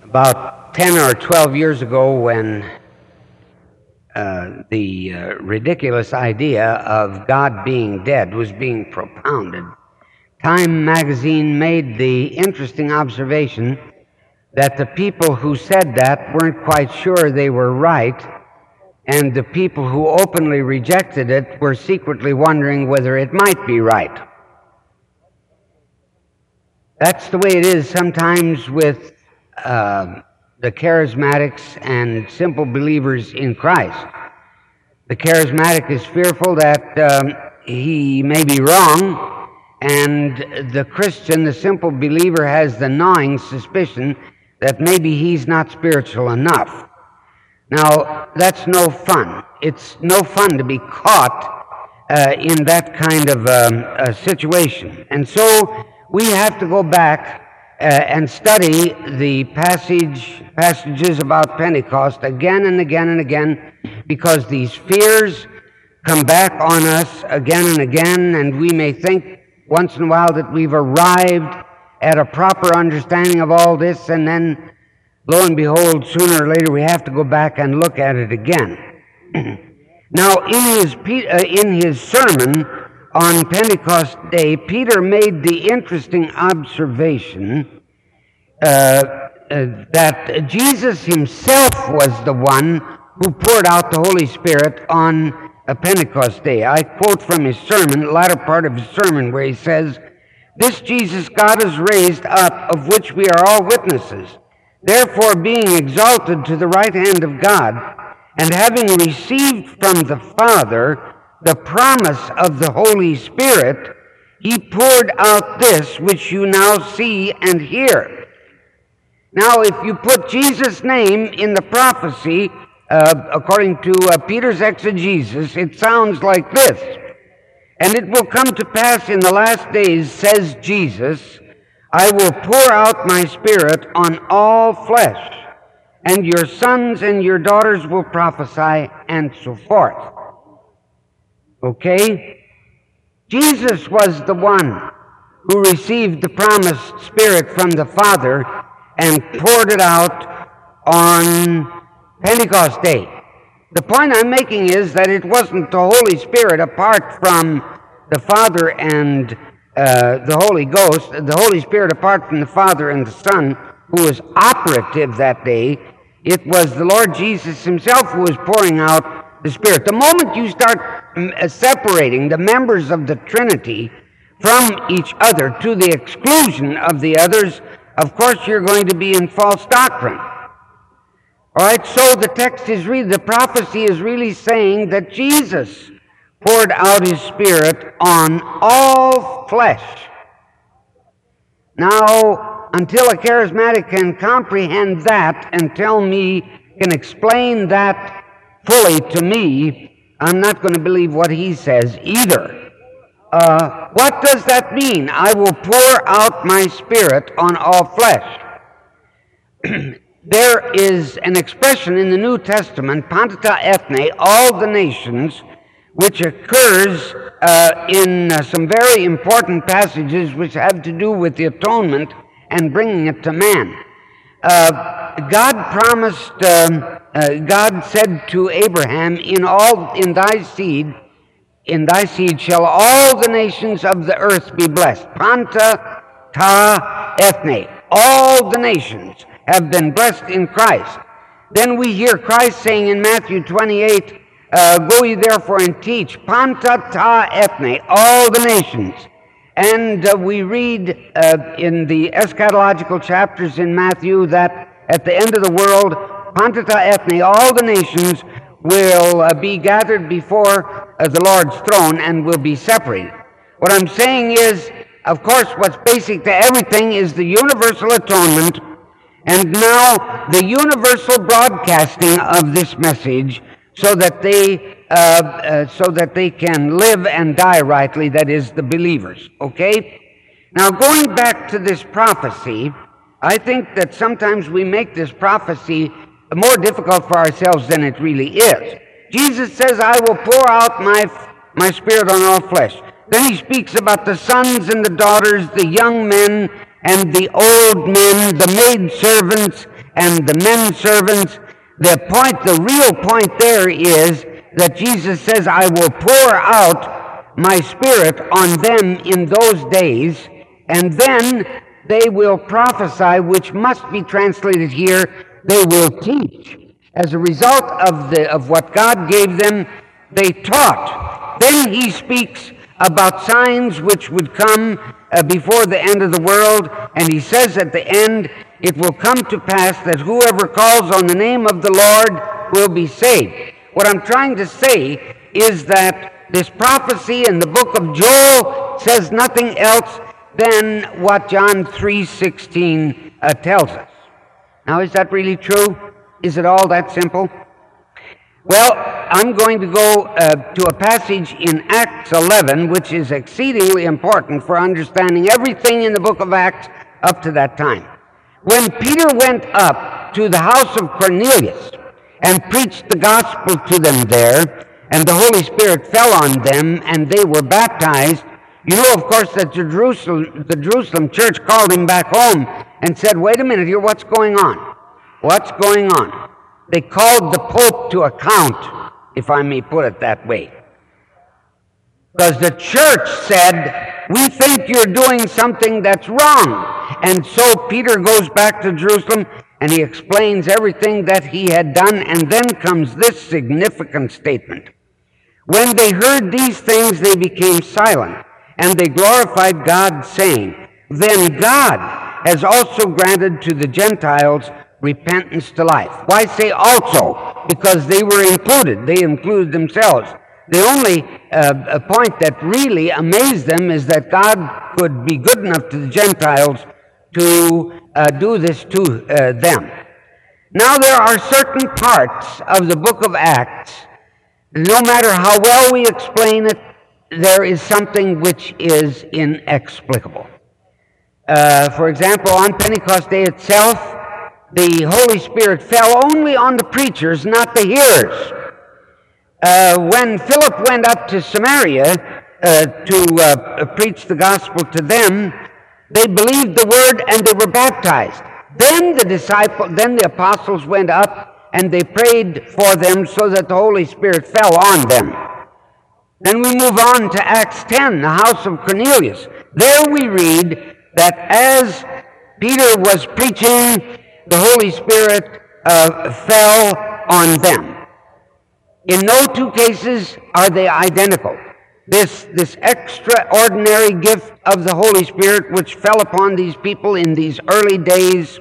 About 10 or 12 years ago, when the ridiculous idea of God being dead was being propounded, Time magazine made the interesting observation that the people who said that weren't quite sure they were right, and the people who openly rejected it were secretly wondering whether it might be right. That's the way it is sometimes with the charismatics and simple believers in Christ. The charismatic is fearful that he may be wrong, and the Christian, the simple believer, has the gnawing suspicion that maybe he's not spiritual enough. Now, that's no fun. It's no fun to be caught in that kind of a situation. And so we have to go back and study the passages about Pentecost again and again and again, because these fears come back on us again and again, and we may think once in a while that we've arrived at a proper understanding of all this, and then, lo and behold, sooner or later we have to go back and look at it again. Now, in his sermon on Pentecost Day, Peter made the interesting observation that Jesus himself was the one who poured out the Holy Spirit on Pentecost Day. I quote from his sermon, the latter part of his sermon, where he says, "This Jesus God has raised up, of which we are all witnesses. Therefore, being exalted to the right hand of God, and having received from the Father the promise of the Holy Spirit, he poured out this which you now see and hear." Now, if you put Jesus' name in the prophecy, according to Peter's exegesis, it sounds like this: "And it will come to pass in the last days, says Jesus, I will pour out my Spirit on all flesh, and your sons and your daughters will prophesy," and so forth. Okay? Jesus was the one who received the promised Spirit from the Father and poured it out on Pentecost Day. The point I'm making is that it wasn't the Holy Spirit apart from the Father and the Holy Ghost, the Holy Spirit apart from the Father and the Son, who was operative that day. It was the Lord Jesus himself who was pouring out the Spirit. The moment you start separating the members of the Trinity from each other to the exclusion of the others, of course you're going to be in false doctrine. All right, so the text is really, the prophecy is really saying that Jesus poured out his Spirit on all flesh. Now, until a charismatic can comprehend that and can explain that fully to me, I'm not going to believe what he says either. What does that mean? I will pour out my Spirit on all flesh. There is an expression in the New Testament, panta ethne, all the nations, which occurs in some very important passages which have to do with the atonement and bringing it to man. God promised, God said to Abraham, in thy seed shall all the nations of the earth be blessed. Panta ta ethne. All the nations have been blessed in Christ. Then we hear Christ saying in Matthew 28, "Go ye therefore and teach." Panta ta ethne. All the nations. And we read in the eschatological chapters in Matthew that at the end of the world, panta ta ethne, all the nations will be gathered before the Lord's throne and will be separated. What I'm saying is, of course, what's basic to everything is the universal atonement, and now the universal broadcasting of this message so that they can live and die rightly, that is, the believers. Okay? Now, going back to this prophecy, I think that sometimes we make this prophecy more difficult for ourselves than it really is. Jesus says, "I will pour out my Spirit on all flesh." Then he speaks about the sons and the daughters, the young men and the old men, the maidservants and the men servants. The real point there is that Jesus says, I will pour out my Spirit on them in those days, and then they will prophesy, which must be translated here, they will teach. As a result of what God gave them, they taught. Then he speaks about signs which would come before the end of the world, and he says at the end, it will come to pass that whoever calls on the name of the Lord will be saved. What I'm trying to say is that this prophecy in the book of Joel says nothing else than what John 3:16 tells us. Now, is that really true? Is it all that simple? Well, I'm going to go to a passage in Acts 11, which is exceedingly important for understanding everything in the book of Acts up to that time. When Peter went up to the house of Cornelius and preached the gospel to them there, and the Holy Spirit fell on them, and they were baptized, you know, of course, that the Jerusalem church called him back home and said, wait a minute here, what's going on? What's going on? They called the Pope to account, if I may put it that way. Because the church said, we think you're doing something that's wrong. And so Peter goes back to Jerusalem and he explains everything that he had done, and then comes this significant statement. When they heard these things, they became silent, and they glorified God, saying, then God has also granted to the Gentiles repentance to life. Why say also? Because they were included. They included themselves. The only point that really amazed them is that God could be good enough to the Gentiles to do this to them. Now, there are certain parts of the book of Acts, no matter how well we explain it, there is something which is inexplicable. For example, on Pentecost Day itself, the Holy Spirit fell only on the preachers, not the hearers. When Philip went up to Samaria to preach the gospel to them, they believed the word and they were baptized. Then the apostles went up and they prayed for them so that the Holy Spirit fell on them. Then we move on to Acts 10, the house of Cornelius. There we read that as Peter was preaching, the Holy Spirit fell on them. In no two cases are they identical. This extraordinary gift of the Holy Spirit which fell upon these people in these early days,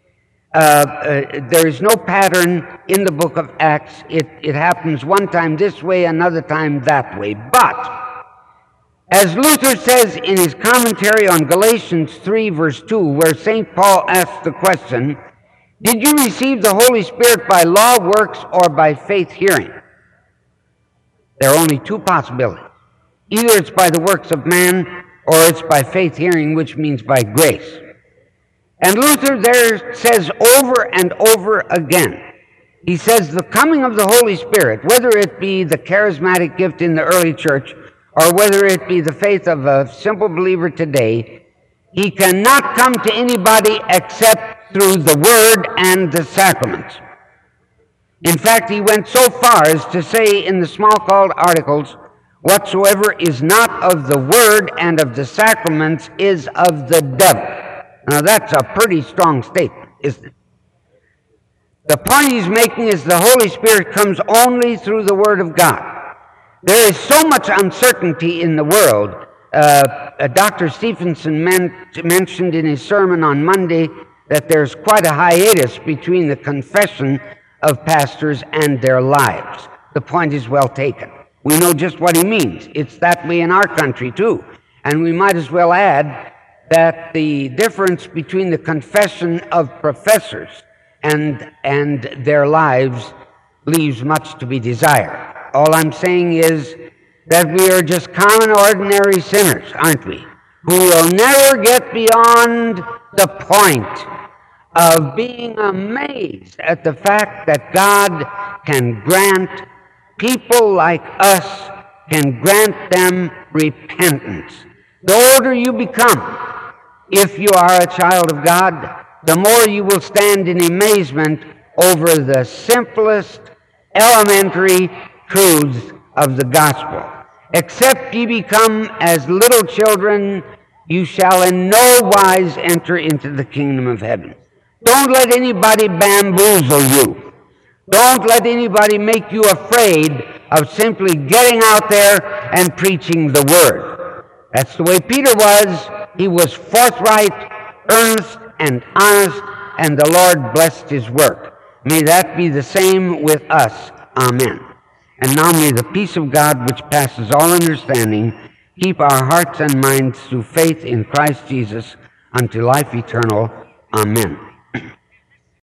there is no pattern in the book of Acts. It happens one time this way, another time that way. But, as Luther says in his commentary on Galatians 3, verse 2, where St. Paul asks the question, did you receive the Holy Spirit by law, works, or by faith hearing? There are only two possibilities. Either it's by the works of man, or it's by faith hearing, which means by grace. And Luther there says over and over again, he says the coming of the Holy Spirit, whether it be the charismatic gift in the early church, or whether it be the faith of a simple believer today, he cannot come to anybody except through the Word and the sacraments. In fact, he went so far as to say in the Smalcald Articles, whatsoever is not of the Word and of the sacraments is of the devil. Now that's a pretty strong statement, isn't it? The point he's making is the Holy Spirit comes only through the Word of God. There is so much uncertainty in the world. Dr. Stephenson mentioned in his sermon on Monday that there's quite a hiatus between the confession of pastors and their lives. The point is well taken. We know just what he means. It's that way in our country too. And we might as well add that the difference between the confession of professors and their lives leaves much to be desired. All I'm saying is that we are just common, ordinary sinners, aren't we? Who will never get beyond the point of being amazed at the fact that God can grant people like us, can grant them repentance. The older you become, if you are a child of God, the more you will stand in amazement over the simplest, elementary truths of the gospel. Except ye become as little children, you shall in no wise enter into the kingdom of heaven. Don't let anybody bamboozle you. Don't let anybody make you afraid of simply getting out there and preaching the word. That's the way Peter was. He was forthright, earnest, and honest, and the Lord blessed his work. May that be the same with us. Amen. And now may the peace of God, which passes all understanding, keep our hearts and minds through faith in Christ Jesus unto life eternal. Amen.